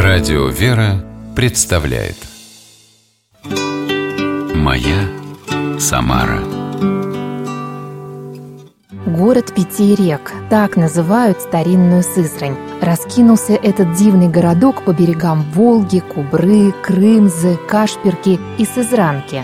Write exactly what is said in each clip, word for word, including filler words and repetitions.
Радио «Вера» представляет «Моя Самара». Город пяти рек – так называют старинную Сызрань. Раскинулся этот дивный городок по берегам Волги, Кубры, Крымзы, Кашпирки и Сызранки.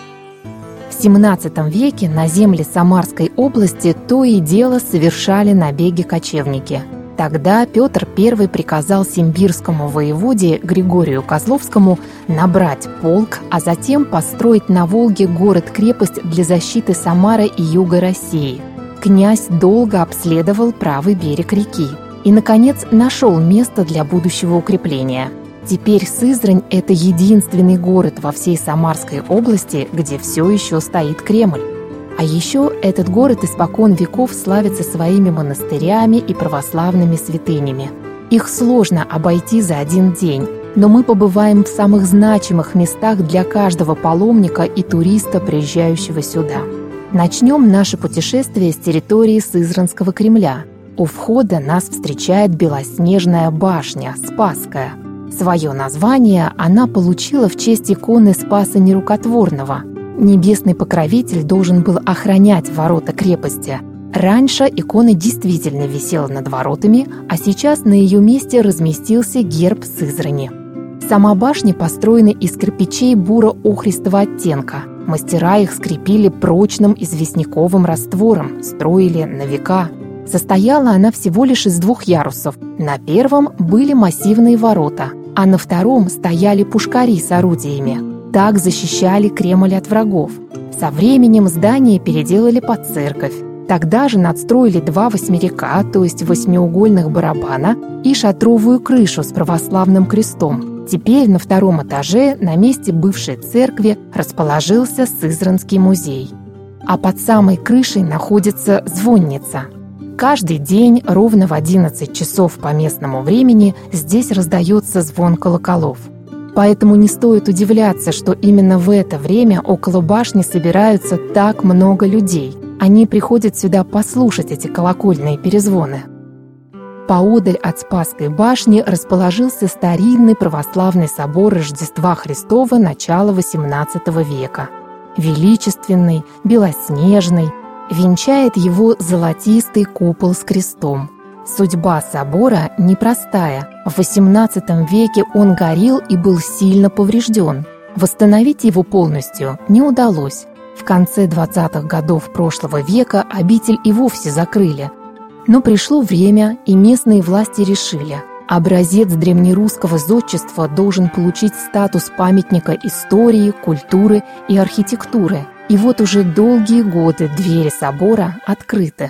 В семнадцатом веке на земли Самарской области то и дело совершали набеги кочевники. Тогда Петр Первый приказал симбирскому воеводе Григорию Козловскому набрать полк, а затем построить на Волге город-крепость для защиты Самары и юга России. Князь долго обследовал правый берег реки и, наконец, нашел место для будущего укрепления. Теперь Сызрань – это единственный город во всей Самарской области, где все еще стоит Кремль. А еще этот город испокон веков славится своими монастырями и православными святынями. Их сложно обойти за один день, но мы побываем в самых значимых местах для каждого паломника и туриста, приезжающего сюда. Начнем наше путешествие с территории Сызранского Кремля. У входа нас встречает белоснежная башня Спасская. Свое название она получила в честь иконы Спаса Нерукотворного. Небесный покровитель должен был охранять ворота крепости. Раньше икона действительно висела над воротами, а сейчас на ее месте разместился герб Сызрани. Сама башня построена из кирпичей буро-охристого оттенка. Мастера их скрепили прочным известняковым раствором, строили на века. Состояла она всего лишь из двух ярусов. На первом были массивные ворота, а на втором стояли пушкари с орудиями. Так защищали Кремль от врагов. Со временем здание переделали под церковь. Тогда же надстроили два восьмерика, то есть восьмиугольных барабана, и шатровую крышу с православным крестом. Теперь на втором этаже, на месте бывшей церкви, расположился Сызранский музей. А под самой крышей находится звонница. Каждый день ровно в одиннадцать часов по местному времени здесь раздается звон колоколов. Поэтому не стоит удивляться, что именно в это время около башни собираются так много людей. Они приходят сюда послушать эти колокольные перезвоны. Поодаль от Спасской башни расположился старинный православный собор Рождества Христова начала восемнадцатого века. Величественный, белоснежный, венчает его золотистый купол с крестом. Судьба собора непростая. В восемнадцатом веке он горел и был сильно поврежден. Восстановить его полностью не удалось. В конце двадцатых годов прошлого века обитель и вовсе закрыли. Но пришло время, и местные власти решили: образец древнерусского зодчества должен получить статус памятника истории, культуры и архитектуры. И вот уже долгие годы двери собора открыты.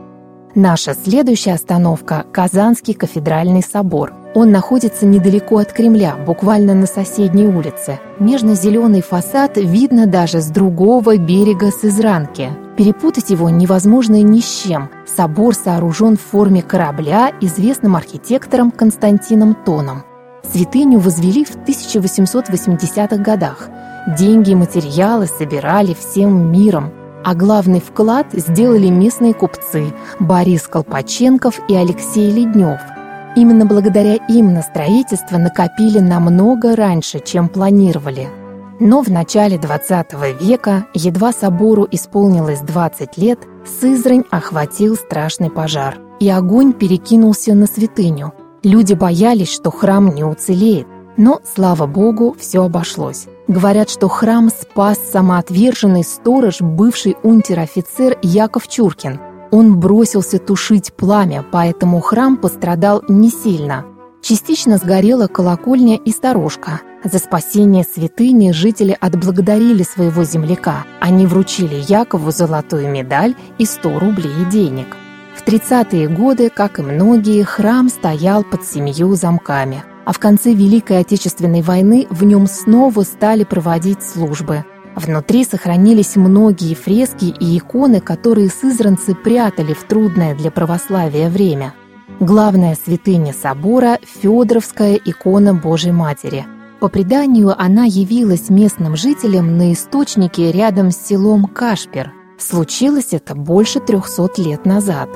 Наша следующая остановка – Казанский кафедральный собор. Он находится недалеко от Кремля, буквально на соседней улице. Нежно-зеленый фасад видно даже с другого берега Сызранки. Перепутать его невозможно ни с чем. Собор сооружен в форме корабля известным архитектором Константином Тоном. Святыню возвели в тысяча восемьсот восьмидесятых годах. Деньги и материалы собирали всем миром. А главный вклад сделали местные купцы Борис Колпаченков и Алексей Леднев. Именно благодаря им на строительство накопили намного раньше, чем планировали. Но в начале двадцатого века, едва собору исполнилось двадцать лет, Сызрань охватил страшный пожар, и огонь перекинулся на святыню. Люди боялись, что храм не уцелеет. Но, слава Богу, все обошлось. Говорят, что храм спас самоотверженный сторож, бывший унтер-офицер Яков Чуркин. Он бросился тушить пламя, поэтому храм пострадал не сильно. Частично сгорела колокольня и сторожка. За спасение святыни жители отблагодарили своего земляка. Они вручили Якову золотую медаль и сто рублей денег. В тридцатые годы, как и многие, храм стоял под семью замками. А в конце Великой Отечественной войны в нем снова стали проводить службы. Внутри сохранились многие фрески и иконы, которые сызранцы прятали в трудное для православия время. Главная святыня собора – Федоровская икона Божьей Матери. По преданию, она явилась местным жителям на источнике рядом с селом Кашпир. Случилось это больше трехсот лет назад.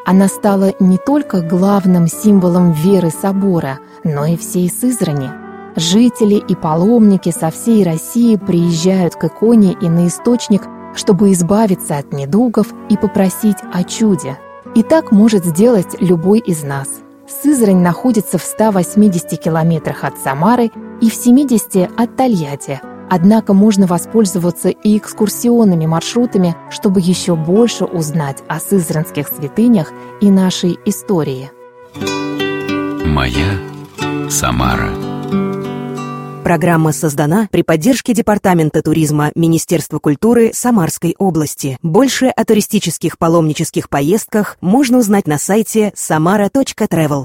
Она стала не только главным символом веры собора, но и всей Сызрани. Жители и паломники со всей России приезжают к иконе и на источник, чтобы избавиться от недугов и попросить о чуде. И так может сделать любой из нас. Сызрань находится в ста восьмидесяти километрах от Самары и в семидесяти от Тольятти. Однако можно воспользоваться и экскурсионными маршрутами, чтобы еще больше узнать о сызранских святынях и нашей истории. Моя Самара. Программа создана при поддержке Департамента туризма Министерства культуры Самарской области. Больше о туристических паломнических поездках можно узнать на сайте samara точка travel.